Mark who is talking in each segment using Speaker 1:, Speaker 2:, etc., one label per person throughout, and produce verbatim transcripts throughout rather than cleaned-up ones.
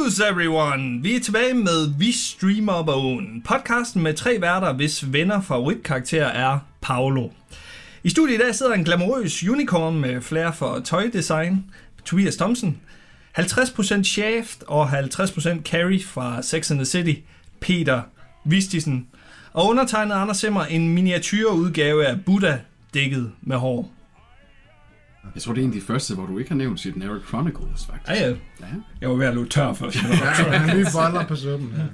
Speaker 1: News everyone! Vi er tilbage med Vi Streamer Bogen, podcasten med tre værter, hvis venner favoritkarakter er Paolo. I studiet i dag sidder en glamourøs unicorn med flair for tøjdesign, Tobias Thomsen, halvtreds procent Shaft og halvtreds procent Carrie fra Sex and the City, Peter Vistisen, og undertegnet Anders Simmer en miniatyrudgave af Buddha dækket med hår.
Speaker 2: Jeg tror, det er en af de første, hvor du ikke har nævnt Generic Chronicles, faktisk.
Speaker 1: Ja, ja. ja. Jeg var ved at løbe tør for at
Speaker 3: ja, en ny boller på suppen her.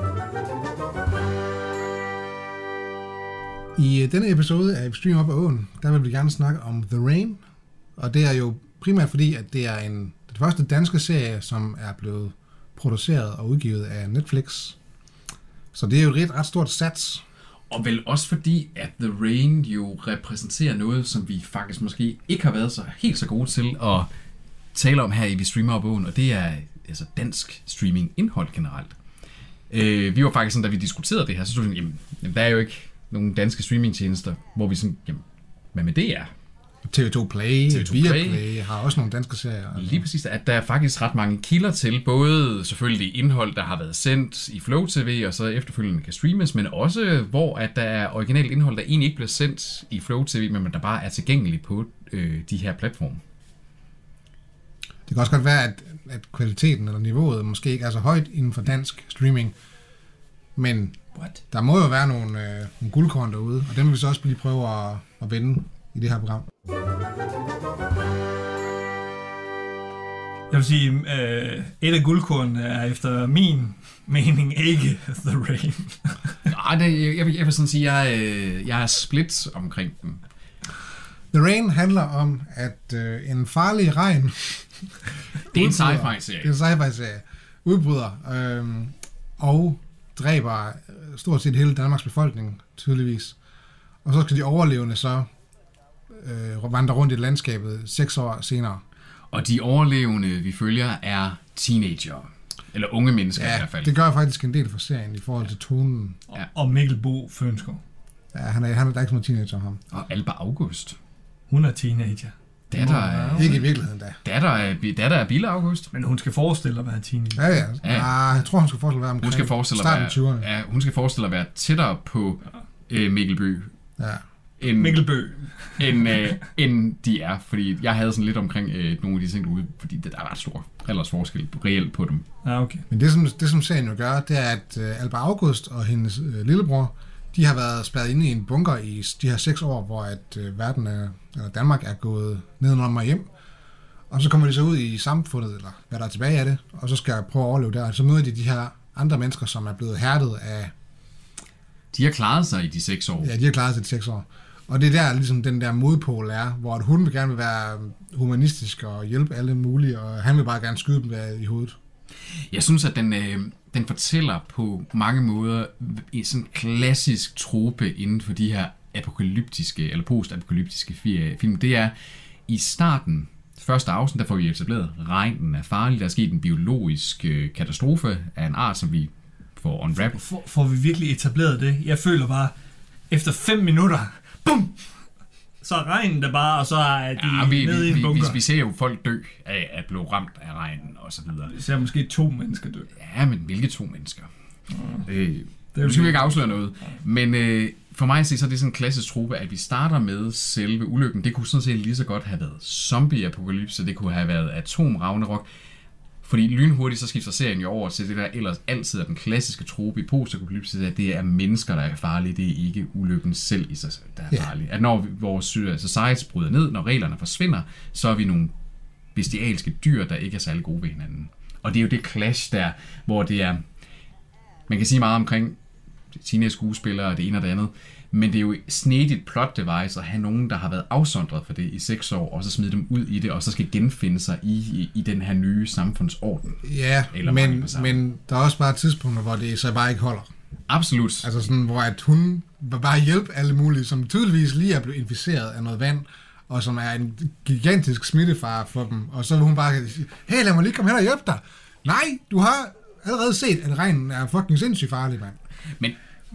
Speaker 3: I denne episode af Stream Up Åen, der vil vi gerne snakke om The Rain. Og det er jo primært fordi, at det er en, den første danske serie, som er blevet produceret og udgivet af Netflix. Så det er jo et ret stort sats.
Speaker 2: Og vel også fordi, at The Rain jo repræsenterer noget, som vi faktisk måske ikke har været så helt så gode til at tale om her i Vi Streamer Bogen, og det er altså dansk streaming-indhold generelt. Øh, vi var faktisk sådan, da vi diskuterede det her, så stod vi, jamen, der er jo ikke nogen danske streamingtjenester, hvor vi sådan, jamen, hvad med det er?
Speaker 3: T V to Play,
Speaker 2: T V to
Speaker 3: Viaplay
Speaker 2: Play
Speaker 3: har også nogle danske serier.
Speaker 2: Lige præcis, at der er faktisk ret mange kilder til, både selvfølgelig indhold, der har været sendt i Flow T V, og så efterfølgende kan streames, men også hvor at der er originalt indhold, der egentlig ikke bliver sendt i Flow T V, men der bare er tilgængeligt på øh, de her platforme.
Speaker 3: Det kan også godt være, at, at kvaliteten eller niveauet måske ikke er så højt inden for dansk streaming, men What? Der må jo være nogle, øh, nogle guldkorn derude, og dem vil vi så også lige prøve at, at vende i det her program.
Speaker 1: Jeg vil sige, øh, et af guldkornene er efter min mening ikke The Rain.
Speaker 2: Nej, det, jeg, vil, jeg vil sådan sige, at jeg, jeg er split omkring dem.
Speaker 3: The Rain handler om, at øh, en farlig regn...
Speaker 2: det er en sci-fi-serie.
Speaker 3: Det er en sci-fi-serie. Udbryder øh, og dræber stort set hele Danmarks befolkning, tydeligvis. Og så skal de overlevende så øh, vandre rundt i landskabet seks år senere.
Speaker 2: Og de overlevende, vi følger, er teenager. Eller unge mennesker
Speaker 3: ja,
Speaker 2: i hvert fald.
Speaker 3: Det gør faktisk en del for serien i forhold til tonen.
Speaker 1: Ja. Og Mikkel Bo Fønskov.
Speaker 3: Ja, han er, han er der ikke som teenager ham.
Speaker 2: Og Alba August.
Speaker 1: Hun er teenager.
Speaker 2: Datter er...
Speaker 3: Ikke i virkeligheden da.
Speaker 2: Datter er, datter er Bille August.
Speaker 1: Men hun skal forestille at være teenager.
Speaker 3: Ja, ja. ja. Ah, jeg tror, hun skal forestille at være omkring
Speaker 2: hun skal forestille
Speaker 3: starten
Speaker 2: af tyverne. Ja, hun skal forestille at være tættere på ja. øh, Mikkel Bø.
Speaker 3: Ja.
Speaker 2: End,
Speaker 1: Mikkel Bø.
Speaker 2: end, øh, end de er, fordi jeg havde sådan lidt omkring øh, nogle af de ting derude, fordi der er ret stor alders forskel reelt på dem.
Speaker 1: Ja, okay.
Speaker 3: Men det som, det, som serien jo gør, det er, at øh, Alba August og hendes øh, lillebror, de har været spærret inde i en bunker i de her seks år, hvor at øh, verden er, eller Danmark er gået nedenom og hjem. Og så kommer de så ud i samfundet, eller hvad der er tilbage af det, og så skal jeg prøve at overleve der. Og så møder de de her andre mennesker, som er blevet hærdet af...
Speaker 2: De har klaret sig i de seks år.
Speaker 3: Ja, de har klaret sig i de seks år. Og det er der, ligesom den der modpol er, hvor hun vil gerne vil være humanistisk og hjælpe alle mulige, og han vil bare gerne skyde dem i hovedet.
Speaker 2: Jeg synes, at den, øh, den fortæller på mange måder en sådan klassisk trope inden for de her apokalyptiske, eller postapokalyptiske film. Det er i starten, første afsnit, der får vi etableret, regnen er farlig, der er sket en biologisk øh, katastrofe af en art, som vi får unwrapped.
Speaker 1: For, får vi virkelig etableret det? Jeg føler bare, efter fem minutter, bum! Så er regnen der bare, og så er de
Speaker 2: ja, vi,
Speaker 1: nede
Speaker 2: vi,
Speaker 1: i en bunker.
Speaker 2: Vi, vi ser jo folk dø af at blive ramt af regnen, og så videre.
Speaker 1: Vi ser måske to mennesker dø.
Speaker 2: Ja, men hvilke to mennesker? Ja. Øh,
Speaker 1: det
Speaker 2: nu skal vi ikke afsløre noget. Ja. Men øh, for mig at se, så er det sådan en klassisk trope, at vi starter med selve ulykken. Det kunne sådan set lige så godt have været zombie-apokalypse, det kunne have været atom-ragnarok. Fordi lynhurtigt så skifter serien jo over til det, der ellers altid er den klassiske trope i postapokalypse, at det er mennesker, der er farlige, det er ikke ulykken selv i sig, der er farlige. Ja. At når vores society bryder ned, når reglerne forsvinder, så er vi nogle bestialske dyr, der ikke er særlig gode ved hinanden. Og det er jo det clash der, hvor det er, man kan sige meget omkring teenage-skuespillere og det ene og det andet, men det er jo snedigt plot device at have nogen, der har været afsondret for det i seks år, og så smide dem ud i det, og så skal genfinde sig i, i, i den her nye samfundsorden.
Speaker 3: Ja, men, men der er også bare tidspunkter, hvor det så bare ikke holder.
Speaker 2: Absolut.
Speaker 3: Altså sådan, hvor at hun bare hjælpe alle mulige, som tydeligvis lige er blevet inficeret af noget vand, og som er en gigantisk smittefare for dem, og så vil hun bare sige, hey, lad mig lige komme hen og hjælpe dig. Nej, du har allerede set, at regnen er fucking sindssygt farlig, mand.
Speaker 2: Men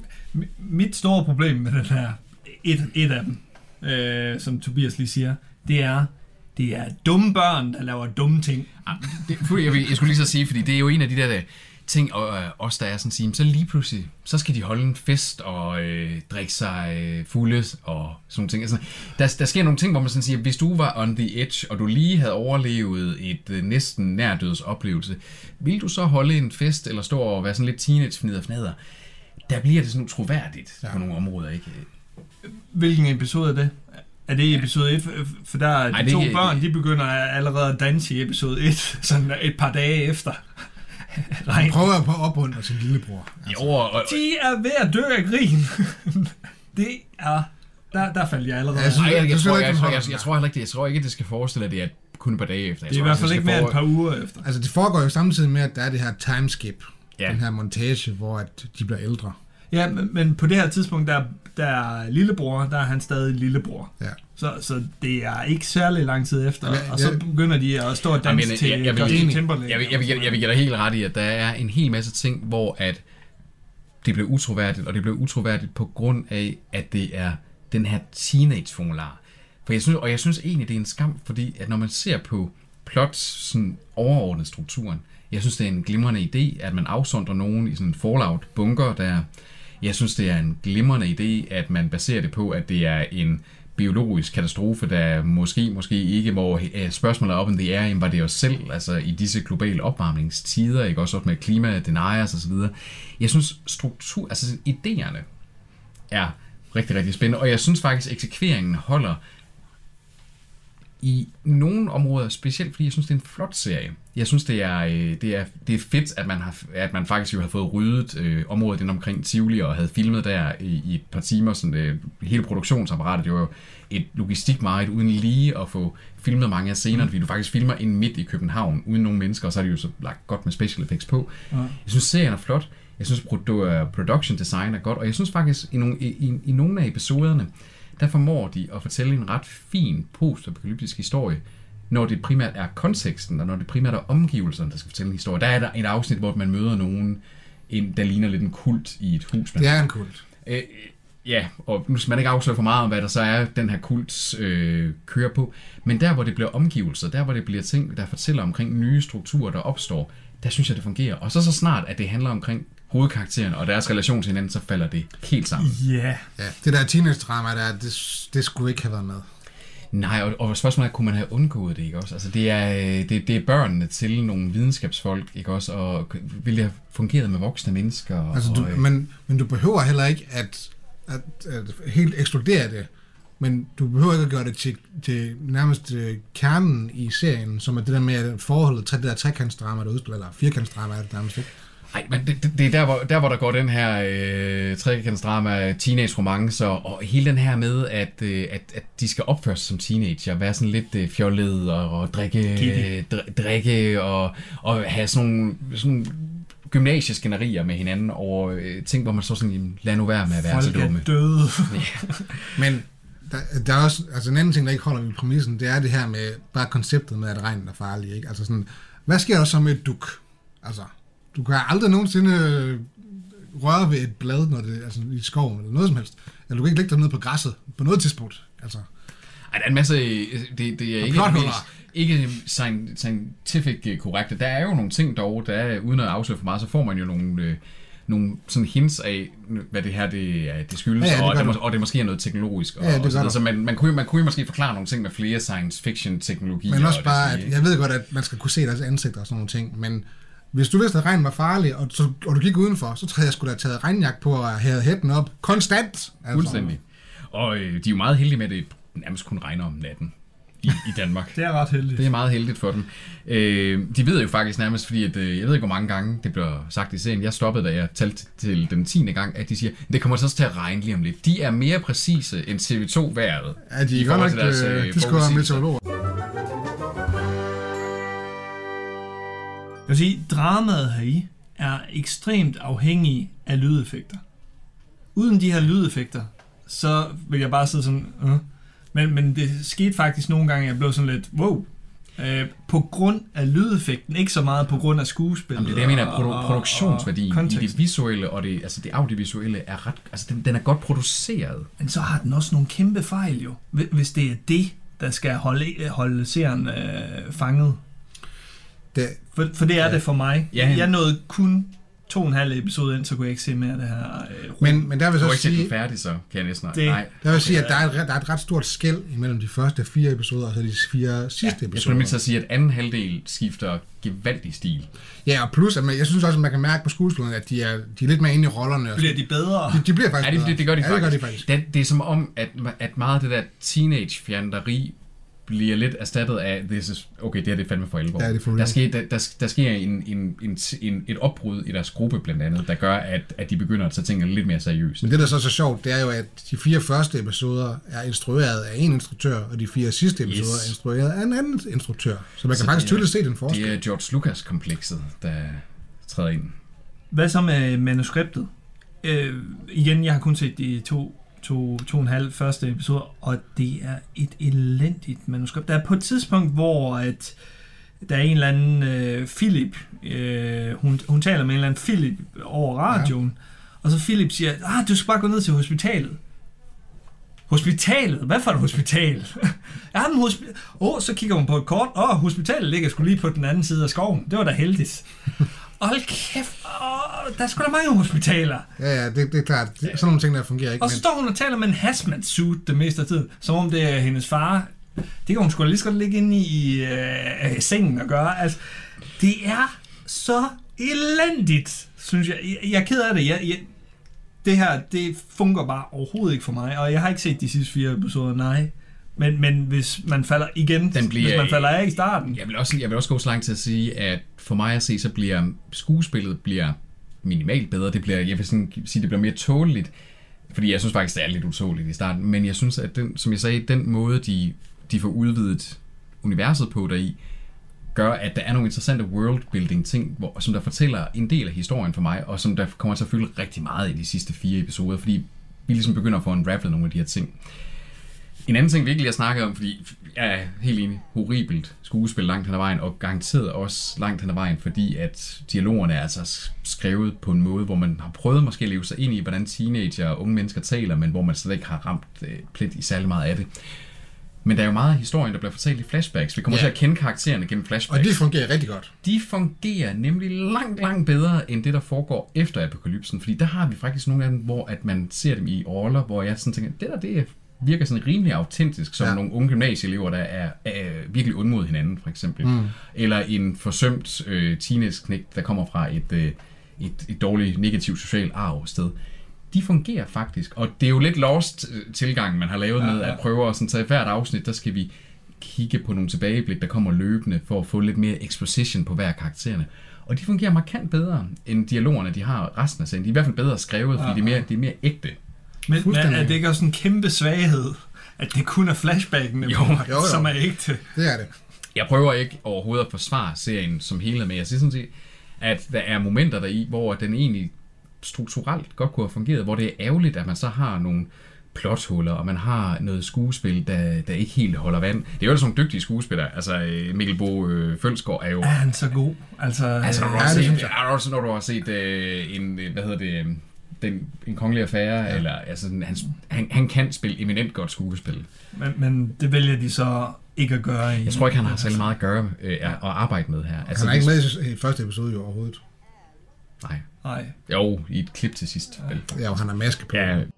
Speaker 1: mit store problem med den her, et, et af dem, øh, som Tobias lige siger, det er, det er dumme børn, der laver dumme ting.
Speaker 2: Det, jeg, jeg skulle lige så sige, fordi det er jo en af de der, der ting, og øh, også der er sådan sige, så lige pludselig, så skal de holde en fest og øh, drikke sig øh, fulde og sådan nogle ting. Altså, der, der sker nogle ting, hvor man sådan siger, hvis du var on the edge, og du lige havde overlevet et øh, næsten nærdøds oplevelse, vil du så holde en fest, eller stå og være sådan lidt teenage-fnider og fnader? Der bliver det sådan utroværdigt ja. På nogle områder, ikke?
Speaker 1: Hvilken episode er det? Er det i episode et? For der er de Ej, to ikke, børn, de begynder allerede at danse i episode et, sådan et par dage efter.
Speaker 3: Han prøver på at opmuntre sin lillebror.
Speaker 2: Altså. Jo, og, og,
Speaker 1: de er ved at dø af grin. Det er... Der, der faldt jeg allerede.
Speaker 2: Jeg, synes, jeg, jeg, jeg, tror, jeg, jeg, jeg, jeg tror heller ikke, jeg tror ikke, at det skal forestille, at det er kun et par dage efter. Jeg
Speaker 1: det er
Speaker 2: tror,
Speaker 1: i hvert fald ikke mere
Speaker 2: for...
Speaker 1: et par uger efter.
Speaker 3: Altså, det foregår jo samtidig med, at der er det her timeskip.
Speaker 2: Ja.
Speaker 3: Den her montage, hvor at de bliver ældre.
Speaker 1: Ja, men, men på det her tidspunkt, der, der er lillebror, der er han stadig lillebror.
Speaker 3: Ja.
Speaker 1: Så, så det er ikke særlig lang tid efter,
Speaker 3: ja,
Speaker 1: og så
Speaker 3: ja.
Speaker 1: begynder de at stå og danse jeg, til
Speaker 2: jeg, jeg,
Speaker 1: Justin Timberlake.
Speaker 2: Jeg, jeg, jeg, jeg, jeg vil give dig helt ret i, at der er en hel masse ting, hvor at det blev utroværdigt, og det blev utroværdigt på grund af, at det er den her teenage-formular. For jeg synes, og jeg synes egentlig, det er en skam, fordi at når man ser på plot, sådan overordnet strukturen, jeg synes, det er en glimrende idé, at man afsondrer nogen i sådan en Fallout-bunker, der jeg synes, det er en glimrende idé, at man baserer det på, at det er en biologisk katastrofe, der måske, måske ikke, hvor spørgsmålet er up in the air, var det os selv, altså i disse globale opvarmningstider, ikke også med klima, deniers og så videre. Jeg synes, struktur, altså idéerne er rigtig, rigtig spændende, og jeg synes faktisk, eksekveringen holder i nogle områder, specielt fordi jeg synes, det er en flot serie. Jeg synes, det er, det er, det er fedt, at man, har, at man faktisk jo har fået ryddet øh, området ind omkring Tivoli og havde filmet der i, i et par timer. Sådan, øh, hele produktionsapparatet, det var jo et logistikmarked uden lige at få filmet mange af scenerne, mm. fordi du faktisk filmer ind midt i København uden nogen mennesker, og så er det jo så lagt godt med special effects på. Mm. Jeg synes, serien er flot. Jeg synes, production design er godt, og jeg synes faktisk, i nogle, i, i, i nogle af episoderne, der formår de at fortælle en ret fin post-apokalyptisk historie, når det primært er konteksten, og når det primært er omgivelserne, der skal fortælle en historie. Der er der et afsnit, hvor man møder nogen, en, der ligner lidt en kult i et hus.
Speaker 3: Det er en kult.
Speaker 2: Øh, ja, og nu skal man ikke afsløre for meget om, hvad der så er, den her kult øh, kører på. Men der, hvor det bliver omgivelser, der, hvor det bliver ting, der fortæller omkring nye strukturer, der opstår, der synes jeg, det fungerer. Og så så snart, at det handler omkring hovedkarakteren og deres relation til hinanden, så falder det helt sammen.
Speaker 1: Yeah.
Speaker 3: Ja, det der teenage-drama der, det, det skulle ikke have været med.
Speaker 2: Nej, og, og spørgsmålet er, kunne man have undgået det, ikke også? Altså, det er, det, det er børnene til nogle videnskabsfolk, ikke også? Og ville det have fungeret med voksne mennesker?
Speaker 3: Altså, du,
Speaker 2: og,
Speaker 3: men, men du behøver heller ikke at, at, at helt ekskludere det. Men du behøver ikke at gøre det til, til nærmest kernen i serien, som er det der med forholdet til det der trekantsdrama, der udspiller, eller firkantsdrama er det nærmest ikke.
Speaker 2: Nej, men det, det, det er der hvor, der, hvor der går den her øh, trekantsdrama, teenage-romancer, og hele den her med, at, øh, at, at de skal opføre sig som teenager, være sådan lidt øh, fjollet og, og drikke, øh, dr- drikke og, og have sådan nogle, sådan gymnasieskænderier med hinanden over øh, ting, hvor man så sådan, lad nu være med at være
Speaker 1: folk
Speaker 2: så dumme.
Speaker 1: Folk er døde.
Speaker 2: Ja.
Speaker 3: Men der, der er også, altså en anden ting, der ikke holder ved præmissen, det er det her med bare konceptet med, at regnen er farlig, ikke? Altså sådan, hvad sker der så med et duk? Altså, du kan aldrig nogensinde røre ved et blad, når det, altså i skoven eller noget som helst. Eller du kan ikke lægge dig ned på græsset på noget tidspunkt. Altså.
Speaker 2: Ej, der er en masse, det, det er ikke, ikke scientific korrekte. Der er jo nogle ting dog, der er, uden at afsløre for meget, så får man jo nogle, øh, nogle sådan hints af, hvad det her det, det skyldes, ja, ja, det og, det, og det måske er noget teknologisk. Og, ja, og så, så man, man, kunne, man kunne måske forklare nogle ting med flere science fiction teknologier.
Speaker 3: Men også bare, at jeg ved godt, at man skal kunne se deres ansigter og sådan nogle ting, men hvis du vidste, at regnen var farlig, og, så, og du gik udenfor, så havde jeg sgu da taget regnjak på og havde hætten op konstant. Altså.
Speaker 2: Fuldstændig. Og øh, de er jo meget heldige med, at det nærmest kun regner om natten i, i Danmark.
Speaker 1: Det er ret heldigt.
Speaker 2: Det er meget heldigt for dem. Øh, de ved jo faktisk nærmest, fordi at, øh, jeg ved ikke, hvor mange gange det bliver sagt i serien. Jeg stoppede, da jeg talte til den tiende gang, at de siger, det kommer så også til at regne lige om lidt. De er mere præcise end T V to-vejret.
Speaker 3: Ja, de er godt nok, deres, øh, de skulle være meteorologer.
Speaker 1: Jeg vil sige, dramaet heri er ekstremt afhængig af lydeffekter. Uden de her lydeffekter, så vil jeg bare sidde sådan, øh. men, men det skete faktisk nogle gange, at jeg blev sådan lidt, wow, øh, på grund af lydeffekten, ikke så meget på grund af skuespillet.
Speaker 2: Jamen, det er det, jeg mener, produ- produktionsværdien i det visuelle og det, altså det audiovisuelle er ret, altså den, den er godt produceret.
Speaker 1: Men så har den også nogle kæmpe fejl jo, hvis det er det, der skal holde, holde seeren øh, fanget.
Speaker 3: Det,
Speaker 1: for, for det er ja. det for mig.
Speaker 2: Ja,
Speaker 1: jeg nåede kun to og en halv episode ind, så kunne jeg ikke se mere af det her. Øh,
Speaker 3: men, men der vil så
Speaker 2: du ikke
Speaker 3: sige...
Speaker 2: ikke færdig, så kan jeg næsten...
Speaker 1: Det,
Speaker 2: nej.
Speaker 3: Der vil sige, at der er, et, der er et ret stort skel imellem de første fire episoder og så de fire sidste ja, episoder.
Speaker 2: Jeg skulle mindst sige, at anden halvdel skifter gevaldig stil.
Speaker 3: Ja, og plus, at man, jeg synes også, at man kan mærke på skuespillerne, at de er, de er lidt mere inde i rollerne.
Speaker 1: Bliver de bedre?
Speaker 3: De, de bliver faktisk
Speaker 2: ja, det,
Speaker 3: bedre.
Speaker 2: Det, det gør de
Speaker 3: ja,
Speaker 2: faktisk.
Speaker 3: Det, gør de faktisk.
Speaker 2: Det, det er som om, at, at meget af det der teenage-fjanderi bliver lidt erstattet af, this is, okay, det her det er fandme for alvor.
Speaker 3: Ja, det er for
Speaker 2: der, sker, der, der, der sker en, en, en, en, et opbrud i deres gruppe blandt andet, der gør, at, at de begynder at tage tingene lidt mere seriøst.
Speaker 3: Men det, der er så så sjovt, det er jo, at de fire første episoder er instrueret af en instruktør, og de fire sidste episoder yes. er instrueret af en anden instruktør. Så man så kan faktisk tydeligt se den forskel.
Speaker 2: Det er George Lucas-komplekset, der træder ind.
Speaker 1: Hvad så med manuskriptet? Øh, igen, jeg har kun set de to To, to og en halv første episode, og det er et elendigt manuskript. Der er på et tidspunkt, hvor at der er en eller anden øh, Philip, øh, hun, hun taler med en eller anden Philip over radioen, ja. Og så Philip siger, ah, du skal bare gå ned til hospitalet. Hospitalet? Hvad for et hospital? Ja, men hospital. Åh, oh, så kigger hun på et kort. Åh, oh, hospitalet ligger sgu lige på den anden side af skoven. Det var da heldigt. Hold kæft, oh, der er sgu da mange hospitaler.
Speaker 3: Ja, ja, det, det er klart. Det, sådan nogle ting, der fungerer ikke.
Speaker 1: Og så står hun og taler med en hazmat suit det meste af tiden, som om det er hendes far. Det kan hun sgu da lige så godt ligge inde i øh, sengen og gøre. Altså, det er så elendigt, synes jeg. Jeg, jeg er ked af det. Jeg, jeg, det her, det fungerer bare overhovedet ikke for mig, og jeg har ikke set de sidste fire episoder, nej. Men, men hvis man falder igen,
Speaker 2: Den bliver,
Speaker 1: hvis man falder af i starten.
Speaker 2: Jeg vil, også, jeg vil også gå så langt til at sige, at for mig at se, så bliver skuespillet bliver minimalt bedre. Det bliver, jeg vil sådan sige, det bliver mere tåleligt, fordi jeg synes faktisk, det er lidt utåligt i starten. Men jeg synes, at den, som jeg sagde, den måde, de, de får udvidet universet på deri, gør, at der er nogle interessante worldbuilding-ting, hvor, som der fortæller en del af historien for mig, og som der kommer til at fylde rigtig meget i de sidste fire episoder, fordi vi ligesom begynder at få unravelet nogle af de her ting. En anden ting, vi ikke lige har snakket om, fordi jeg er helt enig, horribelt skuespil langt hen ad vejen, og garanteret også langt hen ad vejen, fordi at dialogerne er altså skrevet på en måde, hvor man har prøvet måske at leve sig ind i, hvordan teenager og unge mennesker taler, men hvor man slet ikke har ramt øh, plet i særlig meget af det. Men der er jo meget af historien, der bliver fortalt i flashbacks. Vi kommer yeah. til at kende karaktererne gennem flashbacks.
Speaker 3: Og de fungerer rigtig godt.
Speaker 2: De fungerer nemlig langt, langt bedre, end det, der foregår efter apokalypsen. Fordi der har vi faktisk nogle af dem, hvor at man ser dem i roller, hvor jeg sådan tænker, det der, det virker sådan rimelig autentisk, som ja. nogle unge gymnasieelever, der er, er virkelig ond mod hinanden, for eksempel. Mm. Eller en forsømt øh, teenage-knægt, der kommer fra et, øh, et, et dårligt, negativt socialt arvested. De fungerer faktisk, og det er jo lidt lost tilgang, man har lavet ja, med at prøve at sådan tage hvert afsnit, der skal vi kigge på nogle tilbageblik, der kommer løbende, for at få lidt mere exposition på hver karaktererne. Og de fungerer markant bedre, end dialogerne, de har resten af serien. De er i hvert fald bedre skrevet, fordi ja, ja. det er mere, det er mere ægte.
Speaker 1: Men, men er det ikke også en kæmpe svaghed, at det kun er flashbackene,
Speaker 2: jo, jo,
Speaker 3: jo.
Speaker 1: som er ægte?
Speaker 3: Det er det.
Speaker 2: Jeg prøver ikke overhovedet at forsvare serien som helhed, men jeg siger sådan set, at der er momenter deri, hvor den egentlig strukturelt godt kunne have fungeret, hvor det er ærgerligt, at man så har nogle plothuller, og man har noget skuespil, der, der ikke helt holder vand. Det er jo sådan nogle dygtige skuespillere. Altså, Mikkel Bo øh, Følsgaard er jo...
Speaker 1: Er han så god? Altså,
Speaker 2: altså når, du
Speaker 3: ja,
Speaker 2: har
Speaker 3: det
Speaker 2: set,
Speaker 3: jeg.
Speaker 2: er også, når du har set øh, en, hvad hedder det, den, en kongelig affære, ja. eller altså, han, han, han kan spille eminent godt skuespil.
Speaker 1: Men, men det vælger de så ikke at gøre i...
Speaker 2: Jeg tror ikke, han har særlig meget at gøre øh, at arbejde med her.
Speaker 3: Altså, han er ikke med i første episode jo overhovedet.
Speaker 2: Nej.
Speaker 1: Nej.
Speaker 2: Jo, i et klip til sidst.
Speaker 3: Ja, ja, og han har maske på.
Speaker 2: Ja.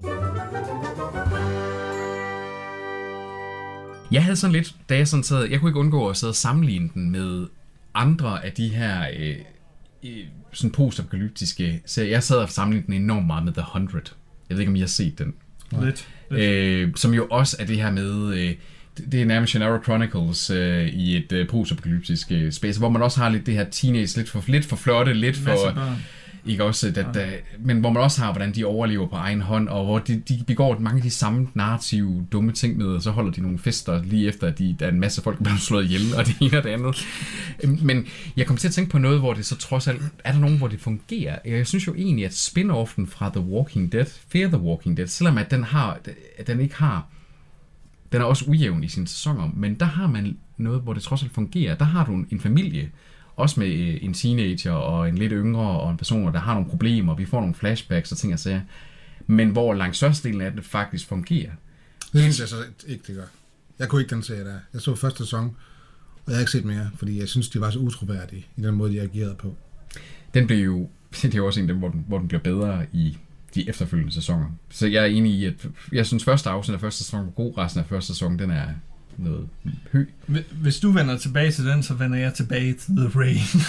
Speaker 2: Jeg havde sådan lidt, da jeg sådan sad, jeg kunne ikke undgå at sidde og sammenligne den med andre af de her øh, øh, sådan postapokalyptiske serier. Jeg sad og sammenlignede den enormt meget med The hundred. Jeg ved ikke, om I har set den.
Speaker 1: Lidt.
Speaker 2: Øh, som jo også er det her med... Øh, det er nærmest Shannara Chronicles øh, i et øh, postapokalyptisk øh, space, hvor man også har lidt det her teenage, lidt for, lidt for flotte, lidt for... Ikke også, at, ja. Men hvor man også har, hvordan de overlever på egen hånd, og hvor de, de begår mange af de samme narrative, dumme ting med, og så holder de nogle fester lige efter, at de, der er en masse folk, der bliver slået ihjel, og det ene og det andet. Men jeg kom til at tænke på noget, hvor det så trods alt, er der nogen, hvor det fungerer? Jeg synes jo egentlig, at spin-offen fra The Walking Dead, Fear the Walking Dead, selvom at den, har, at den ikke har, den er også ujævn i sine sæsoner, men der har man noget, hvor det trods alt fungerer. Der har du en familie, også med en teenager og en lidt yngre og en person, der har nogle problemer, vi får nogle flashbacks og ting og sager, men hvor langt størstedelen af det faktisk fungerer.
Speaker 3: Det synes jeg så ikke, det gør. Jeg kunne ikke den serie der. Jeg så første sæson, og jeg har ikke set mere, fordi jeg synes, de var så utroværdige i den måde, de agerede på.
Speaker 2: Den blev jo, det er jo også en af dem, hvor den, hvor den bliver bedre i de efterfølgende sæsoner. Så jeg er enig i, at jeg synes, første afsnit af første sæson var god, resten af første sæson, den er noget høj.
Speaker 1: Hvis du vender tilbage til den, så vender jeg tilbage til The Rain.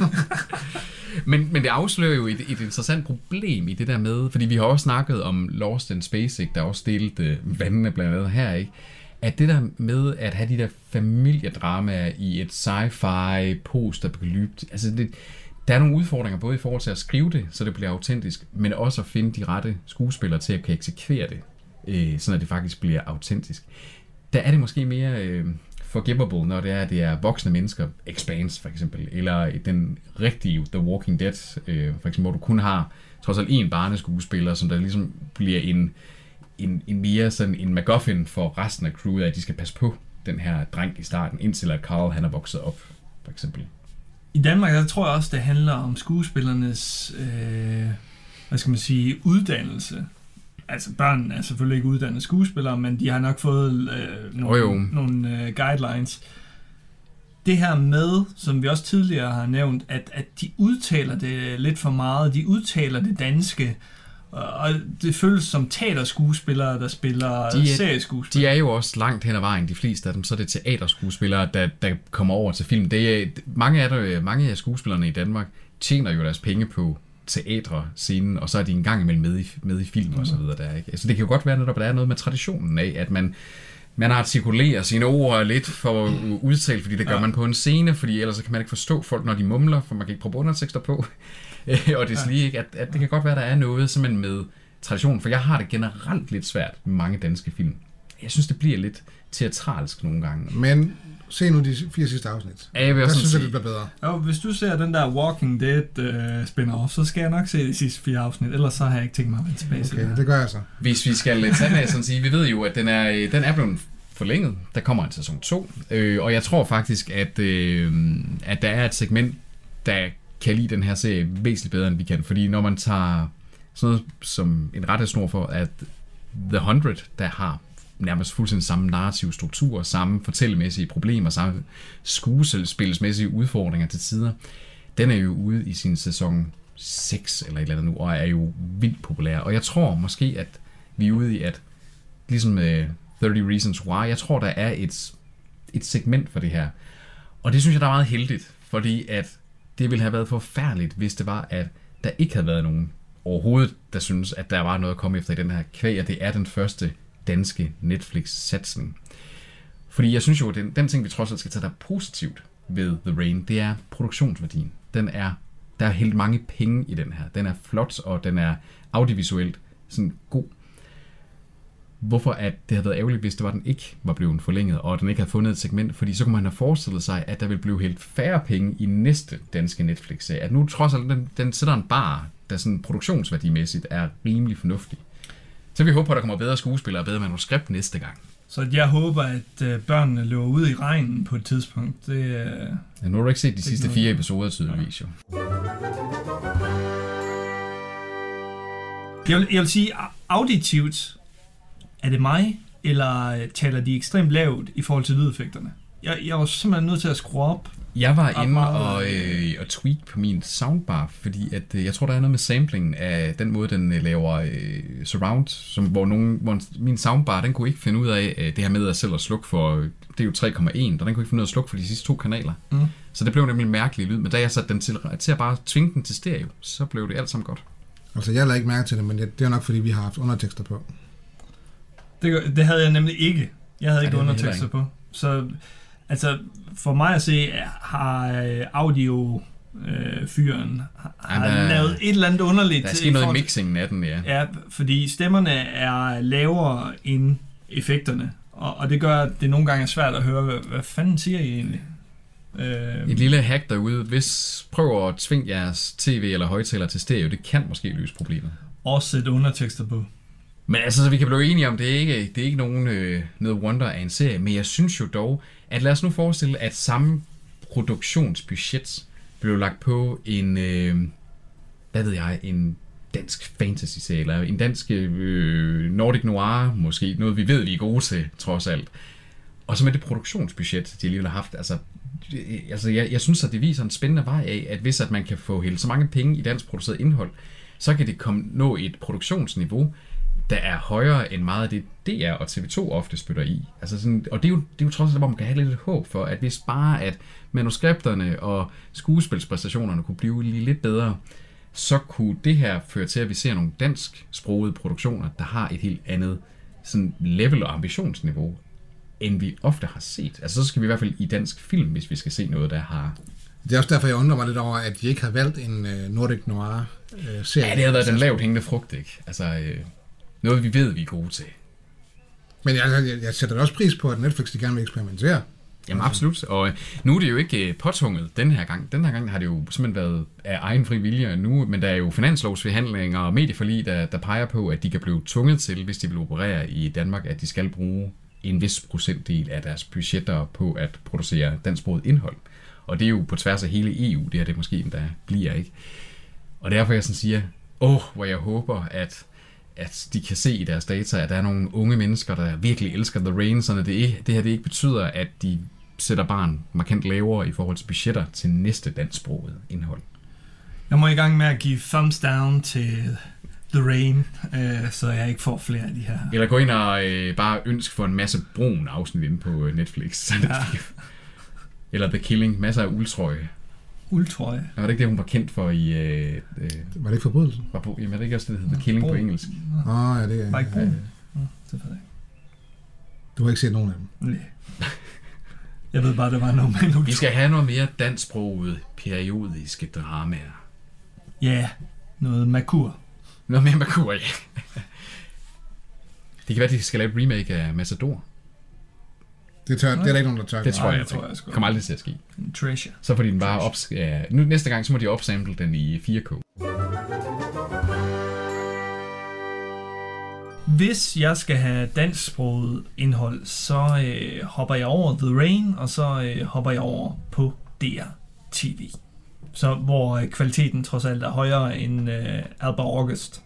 Speaker 2: men, men det afslører jo et, et interessant problem i det der med, fordi vi har også snakket om Lost in Space, ikke? Der er også delt uh, vandene blandt andet her, ikke? At det der med at have de der familiedramaer i et sci-fi post-apokalypt, altså det, der er nogle udfordringer både i forhold til at skrive det, så det bliver autentisk, men også at finde de rette skuespillere til at kan eksekvere det, øh, sådan at det faktisk bliver autentisk. Der er det måske mere øh, forgivable, når det er, det er voksne mennesker, Expanse for eksempel, eller den rigtige The Walking Dead, øh, for eksempel, hvor du kun har trods alt en barneskuespiller, som der ligesom bliver en, en, en mere sådan en MacGuffin for resten af crewet, at de skal passe på den her dreng i starten, indtil at Carl han er vokset op, for eksempel.
Speaker 1: I Danmark, der tror jeg også, det handler om skuespillernes, øh, hvad skal man sige, uddannelse. Altså børnene er selvfølgelig ikke uddannede skuespillere, men de har nok fået øh, nogle,
Speaker 2: oh,
Speaker 1: nogle øh, guidelines. Det her med, som vi også tidligere har nævnt, at, at de udtaler det lidt for meget. De udtaler det danske, og det føles som teaterskuespillere, der spiller de er, serieskuespillere.
Speaker 2: De er jo også langt hen ad vejen, de fleste af dem, så er det teaterskuespillere, der, der kommer over til film. Det er, mange, af det, mange af skuespillerne i Danmark tjener jo deres penge på teatre-scenen, og så er de en gang imellem med i, med i film og så videre der, ikke? Altså det kan jo godt være netop, at der er noget med traditionen af, at man, man artikulerer sine ord lidt for udtalt, fordi det gør ja. man på en scene, fordi ellers kan man ikke forstå folk, når de mumler, for man kan ikke prøve undertekster på. Og det er lige ikke, at, at det kan godt være, at der er noget simpelthen med traditionen, for jeg har det generelt lidt svært med mange danske film. Jeg synes, det bliver lidt teatralsk nogle gange.
Speaker 3: Men se nu de fire sidste afsnit.
Speaker 2: Ja, jeg vil også
Speaker 3: synes
Speaker 2: sige,
Speaker 3: jeg, det bliver bedre.
Speaker 1: Jo, hvis du ser den der Walking Dead uh, spin-off, så skal jeg nok se de sidste fire afsnit, ellers så har jeg ikke tænkt mig at vende tilbage til
Speaker 3: okay,
Speaker 1: det.
Speaker 3: det gør jeg så.
Speaker 2: Hvis vi skal tage det sådan sige, vi ved jo, at den er, den er blevet forlænget. Der kommer en sæson to, øh, og jeg tror faktisk, at, øh, at der er et segment, der kan lide den her serie væsentligt bedre, end vi kan. Fordi når man tager sådan noget som en rettesnor for, at The hundred, der har nærmest fuldstændig samme narrativ struktur, samme fortællemæssige problemer, samme skuespilsmæssige udfordringer til tider, den er jo ude i sin sæson seks eller et eller andet nu, og er jo vildt populær. Og jeg tror måske, at vi er ude i, at ligesom med thirty Reasons Why, jeg tror, der er et, et segment for det her. Og det synes jeg, der er meget heldigt, fordi at det ville have været forfærdeligt, hvis det var, at der ikke havde været nogen overhovedet, der synes, at der var noget at komme efter i den her kvæg, og det er den første danske Netflix-satsning. Fordi jeg synes jo, at den, den ting, vi trods alt skal tage der positivt ved The Rain, det er produktionsværdien. Den er, der er helt mange penge i den her. Den er flot, og den er audiovisuelt sådan god. Hvorfor at det havde været ærgerligt, hvis det var, den ikke var blevet forlænget, og den ikke havde fundet et segment, fordi så kunne man have forestillet sig, at der ville blive helt færre penge i næste danske Netflix-serie. At nu trods alt, den, den sætter en bar, der sådan produktionsværdimæssigt er rimelig fornuftig. Så vi håber, at der kommer bedre skuespillere og bedre manuskript næste gang.
Speaker 1: Så jeg håber, at øh, børnene løber ud i regnen på et tidspunkt. Det, øh,
Speaker 2: ja, nu har du ikke set de sidste fire episoder tydeligvis, jo.
Speaker 1: Jeg vil, jeg vil sige, auditivt, er det mig, eller taler de ekstremt lavt i forhold til lydeffekterne? Jeg, jeg var simpelthen nødt til at skrue op.
Speaker 2: Jeg var inde og, øh, og tweak på min soundbar, fordi at, øh, jeg tror, der er noget med samplingen af den måde, den øh, laver øh, surround, som, hvor, nogen, hvor min soundbar, den kunne ikke finde ud af øh, det her med at selv at slukke for, det er jo tre komma en, og den kunne ikke finde ud af at slukke for de sidste to kanaler. Mm. Så det blev nemlig en mærkelig lyd, men da jeg satte den til, til at bare tvinge den til stereo, så blev det alt sammen godt.
Speaker 3: Altså, jeg lader ikke mærke til det, men det, det er nok, fordi vi har haft undertekster på.
Speaker 1: Det, det havde jeg nemlig ikke. Jeg havde ikke undertekster på. Så altså, for mig at se, har audio øh, fyren har ja, der, lavet et eller andet underligt.
Speaker 2: Der er sket noget i mixingen af den, ja.
Speaker 1: Ja, fordi stemmerne er lavere end effekterne, og, og det gør, at det nogle gange er svært at høre, hvad, hvad fanden siger I egentlig?
Speaker 2: Øh, Et lille hack derude. Hvis prøver at tvinge jeres tv eller højtaler til stereo, det kan måske løse problemet.
Speaker 1: Også sætte undertekster på.
Speaker 2: Men altså, så vi kan blive enige om, det er ikke, det er ikke nogen øh, noget wonder af en serie, men jeg synes jo dog, at lad os nu forestille, at samme produktionsbudget blev lagt på en, øh, hvad ved jeg, en dansk fantasy-serie, eller en dansk øh, Nordic Noir, måske noget vi ved, vi er gode til, trods alt. Og så med det produktionsbudget, de alligevel har haft, altså, altså jeg, jeg synes, at det viser en spændende vej af, at hvis at man kan få helt så mange penge i dansk produceret indhold, så kan det komme, nå et produktionsniveau, der er højere end meget af det, D R og T V to ofte spytter i. Altså sådan, og det er, jo, det er jo trods alt, hvor man kan have lidt et håb for, at hvis bare at manuskripterne og skuespilspræstationerne kunne blive lidt bedre, så kunne det her føre til, at vi ser nogle dansksprogede produktioner, der har et helt andet sådan level og ambitionsniveau, end vi ofte har set. Altså så skal vi i hvert fald i dansk film, hvis vi skal se noget, der har...
Speaker 3: Det er også derfor, jeg undrer mig lidt over, at de ikke har valgt en uh, Nordic Noir-serie.
Speaker 2: Ja, det har været den lavt hængende frugt, ikke? Altså, øh, noget vi ved, vi er gode til.
Speaker 3: Men jeg, jeg, jeg sætter også pris på, at Netflix de gerne vil eksperimentere.
Speaker 2: Jamen absolut, og nu er det jo ikke påtvunget den her gang. Den her gang har det jo simpelthen været af egen fri vilje nu, men der er jo finanslovsforhandlinger og medieforlig, der, der peger på, at de kan blive tvunget til, hvis de vil operere i Danmark, at de skal bruge en vis procentdel af deres budgetter på at producere dansksproget indhold. Og det er jo på tværs af hele E U, det her det måske endda bliver, ikke? Og derfor jeg sådan siger, åh, hvor jeg håber, at at de kan se i deres data, at der er nogle unge mennesker, der virkelig elsker The Rain, så det, det her det ikke betyder, at de sætter barn markant lavere i forhold til budgetter til næste dansksproget indhold.
Speaker 1: Jeg må i gang med at give thumbs down til The Rain, øh, så jeg ikke får flere af de her.
Speaker 2: Eller gå ind og øh, bare ønske for en masse brun afsnit inde på Netflix. Ja. Eller The Killing, masser af uldtrøje.
Speaker 1: Uldtrøje?
Speaker 2: Var det ikke det, hun var kendt for i... Øh, øh,
Speaker 3: var det ikke forbrydelsen?
Speaker 2: Var på, jamen er det ikke også det, der hedder The Killing på engelsk?
Speaker 3: Åh, oh, ja, det er...
Speaker 1: Var ikke brun?
Speaker 3: Ja.
Speaker 1: Ja, det ved jeg.
Speaker 3: Du har ikke set nogen af dem?
Speaker 1: Nej. Jeg ved bare, det var noget med
Speaker 2: Vi skal have noget mere dansksproget periodiske dramaer.
Speaker 1: Ja, noget makur.
Speaker 2: Noget mere makur, ja. Det kan være, at de skal lave et remake af Matador.
Speaker 3: Det, tør, det er der ikke nogen, der tør.
Speaker 2: Det tror
Speaker 1: Nej,
Speaker 2: jeg,
Speaker 1: det tror
Speaker 2: jeg
Speaker 1: jeg sgu.
Speaker 2: kommer aldrig til at ske.
Speaker 1: Treasure.
Speaker 2: Så får de den bare op... Ja, nu, næste gang, så må de opsample den i fire K.
Speaker 1: Hvis jeg skal have dansksproget indhold, så øh, hopper jeg over The Rain, og så øh, hopper jeg over på D R T V. Så hvor øh, kvaliteten trods alt er højere end øh, Alba August.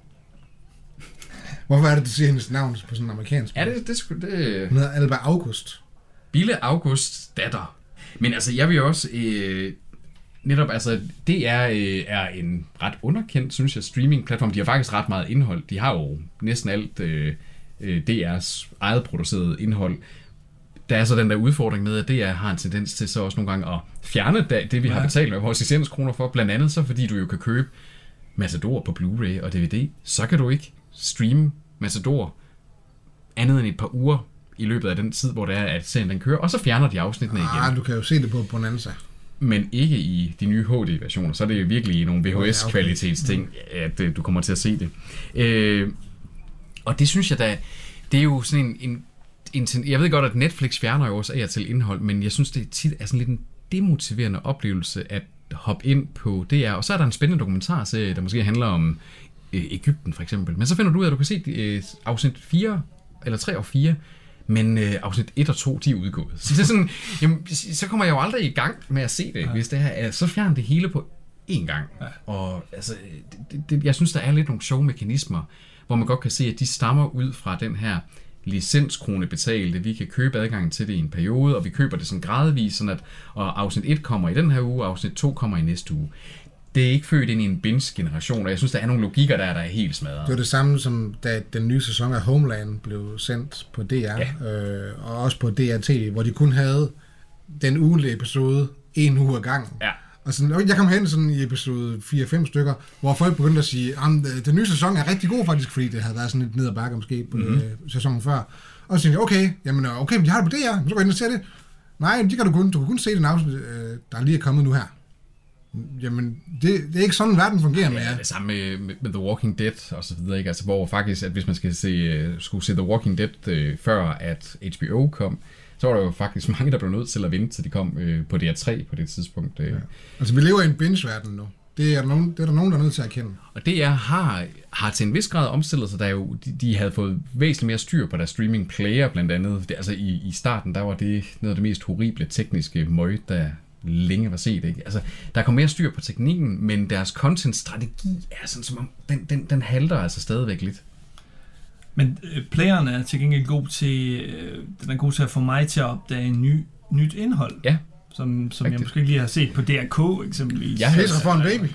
Speaker 3: Hvorfor er det, du siger hendes navn på sådan en amerikansk?
Speaker 2: Ja, det, det, det, det...
Speaker 3: Hun hedder Alba August.
Speaker 2: Bille August datter. Men altså, jeg vil jo også... Øh, netop, altså, D R øh, er en ret underkendt, synes jeg, streaming-platform. De har faktisk ret meget indhold. De har jo næsten alt øh, D R's eget produceret indhold. Der er så den der udfordring med, at D R har en tendens til så også nogle gange at fjerne det, vi har betalt med vores licenskroner for. Blandt andet så, fordi du jo kan købe Matador på Blu-ray og D V D. Så kan du ikke streame Matador andet end et par uger i løbet af den tid, hvor det er, at serien den kører, og så fjerner de afsnittene igen.
Speaker 3: Ah, du kan jo se det på Bonanza.
Speaker 2: Men ikke i de nye H D-versioner, så er det jo virkelig nogle V H S-kvalitetsting, at uh, du kommer til at se det. Uh, og det synes jeg da, det er jo sådan en, en, en... Jeg ved godt, at Netflix fjerner jo også af og til indhold, men jeg synes, det tit er sådan lidt en demotiverende oplevelse at hoppe ind på D R, og så er der en spændende dokumentarserie, der måske handler om øh, Egypten for eksempel. Men så finder du ud af, at du kan se øh, afsnit fire, eller tre og fire, men øh, afsnit et og to, de er udgået. Så, det er sådan, jamen, så kommer jeg jo aldrig i gang med at se det, ja. Hvis det her er, så fjerner det hele på én gang. Ja. Og altså, det, det, jeg synes, der er lidt nogle sjove mekanismer, hvor man godt kan se, at de stammer ud fra den her licenskrone betalte. Vi kan købe adgang til det i en periode, og vi køber det sådan gradvist, sådan at og afsnit et kommer i den her uge, og afsnit to kommer i næste uge. Det er ikke født ind i en binge-generation, og jeg synes, der er nogle logikker der, der er helt smadret.
Speaker 3: Det var det samme, som da den nye sæson af Homeland blev sendt på D R, ja. øh, og også på D R T V, hvor de kun havde den ugentlige episode en uge ad gangen.
Speaker 2: Ja.
Speaker 3: Og sådan, jeg kom hen sådan i episode fire fem stykker, hvor folk begyndte at sige, at den nye sæson er rigtig god faktisk, fordi det havde været sådan lidt ned ad bakke måske på mm-hmm. sæsonen før. Og så tænkte jeg, okay, jamen, okay, men de har det på D R, så går jeg ind og ser det. Nej, de kan du kun, du kan kun se den afsnit, der lige er kommet nu her. Jamen, det, det er ikke sådan, verden fungerer med.
Speaker 2: Ja, det samme med, med, med The Walking Dead og så videre, ikke? Altså, hvor faktisk, at hvis man skal se, skulle se The Walking Dead øh, før at H B O kom, så var der jo faktisk mange, der blev nødt til at vente, til de kom øh, på D R tre på det tidspunkt. Øh.
Speaker 3: Ja. Altså, vi lever i en binge-verden nu. Det er, der nogen, det er der nogen, der er nødt til at erkende.
Speaker 2: Og D R har, har til en vis grad omstillet sig, der jo, de, de havde fået væsentligt mere styr på deres streaming player, blandt andet. Det, altså i, i starten, der var det noget af det mest horrible tekniske møg, der længe var set, ikke? Altså, der kom mere styr på teknikken, men deres content-strategi er sådan som om, den, den, den halter altså stadigvæk lidt.
Speaker 1: Men øh, playeren er til gengæld god til, øh, den er god til at få mig til at opdage en ny, nyt indhold.
Speaker 2: Ja.
Speaker 1: Som, som jeg måske ikke lige har set på D R K eksempelvis.
Speaker 3: Ja, Petra for en baby.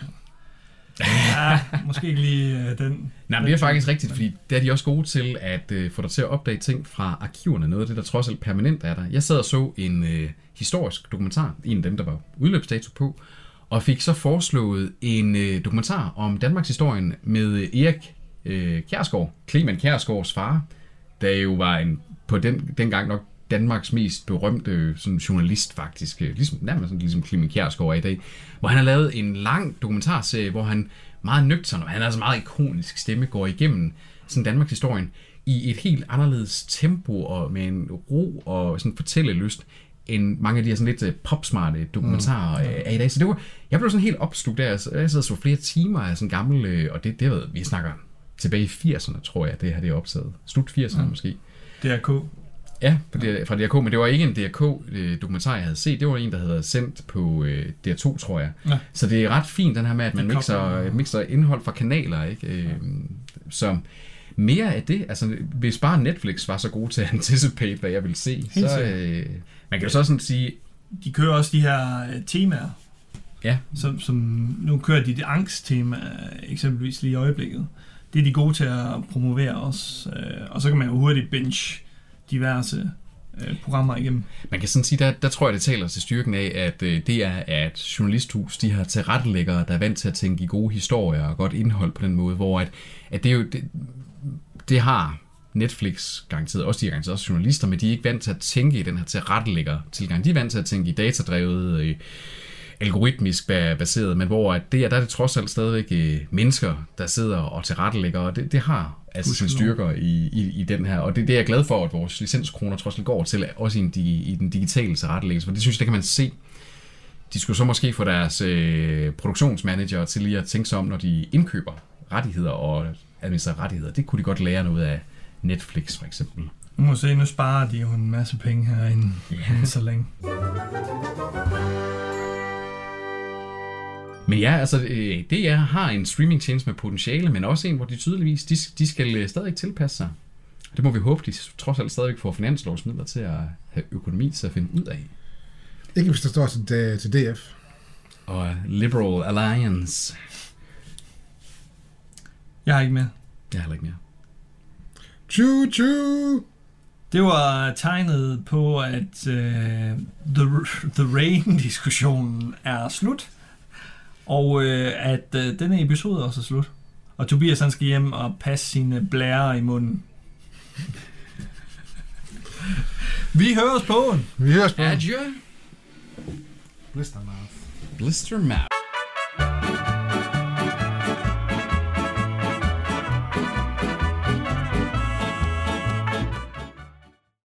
Speaker 1: Ja, måske ikke lige øh, den.
Speaker 2: Nej, men det er faktisk rigtigt, fordi der er de også gode til at øh, få dig til at opdage ting fra arkiverne. Noget af det, der trods alt permanent er der. Jeg sad og så en øh, historisk dokumentar, en af dem, der var udløbsdato på, og fik så foreslået en øh, dokumentar om Danmarks historien med Erik øh, Kjærsgaard, Clement Kjærsgaards far, der jo var en, på den dengang nok Danmarks mest berømte sådan, journalist faktisk, ligesom, nærmest sådan, ligesom Clement Kjærsgaard er i dag, hvor han har lavet en lang dokumentarserie, hvor han meget nøgtern, og han er altså meget ikonisk stemme, går igennem sådan Danmarks historien i et helt anderledes tempo og med en ro og sådan fortællelyst, end mange af de her sådan lidt popsmarte dokumentarer mm. er i dag. Så det var, jeg blev sådan helt opslugt der, jeg sad så flere timer af sådan gammel, og det, det ved vi snakker tilbage i firserne, tror jeg, det her det er optaget. Slut firserne mm. måske.
Speaker 1: D R K.
Speaker 2: Ja, fra D R K, men det var ikke en D R K-dokumentar, jeg havde set. Det var en, der havde sendt på D R to, tror jeg. Ja. Så det er ret fint, den her med, at man mixer, mixer indhold fra kanaler, ikke? Ja. Så mere af det, altså hvis bare Netflix var så god til at anticipate, hvad jeg ville se, helt så øh, man kan jo så sådan sige...
Speaker 1: De kører også de her temaer.
Speaker 2: Ja.
Speaker 1: Som, som nu kører de det angsttema eksempelvis lige i øjeblikket. Det er de gode til at promovere også. Og så kan man jo hurtigt binge diverse øh, programmer igennem.
Speaker 2: Man kan sådan sige, der, der tror jeg, det taler til styrken af, at øh, det er, at journalisthus, de har tilrettelæggere, der er vant til at tænke i gode historier og godt indhold på den måde, hvor at, at det jo, det, det har Netflix garanteret, også de er garanteret også journalister, men de er ikke vant til at tænke i den her tilrettelægger tilgang. De er vant til at tænke i datadrevet, øh, algoritmisk baseret, men hvor at det er, der er det trods alt stadigvæk øh, mennesker, der sidder og tilrettelægger, og det, det har altså sine styrker i, i, i den her, og det, det er jeg glad for, at vores licenskroner trods alt går til, også i, en, i den digitale tilrettelæggelse, for det synes jeg, det kan man se. De skulle så måske få deres øh, produktionsmanager til lige at tænke sig om, når de indkøber rettigheder og administrerer rettigheder. Det kunne de godt lære noget af Netflix, for eksempel.
Speaker 1: Nu må se, nu sparer de jo en masse penge herinde, yeah. så længe.
Speaker 2: Men ja, altså D R har en streamingtjeneste med potentiale, men også en, hvor de tydeligvis, de, de skal stadig tilpasse sig. Det må vi håbe, de trods alt stadigvæk får finanslovsmidler til at have økonomi til at finde ud af.
Speaker 3: Ikke hvis der står til, til D F.
Speaker 2: Og Liberal Alliance.
Speaker 1: Jeg har ikke mere.
Speaker 2: Jeg har heller ikke mere.
Speaker 3: Choo choo!
Speaker 1: Det var tegnet på, at uh, The, the Rain-diskussionen er slut. Og øh, at øh, denne episode også er slut. Og Tobias han skal hjem og passe sine blærer i munden. Vi høres på.
Speaker 3: Vi høres på.
Speaker 2: Adieu.
Speaker 3: Blister mouth.
Speaker 2: Blister mouth.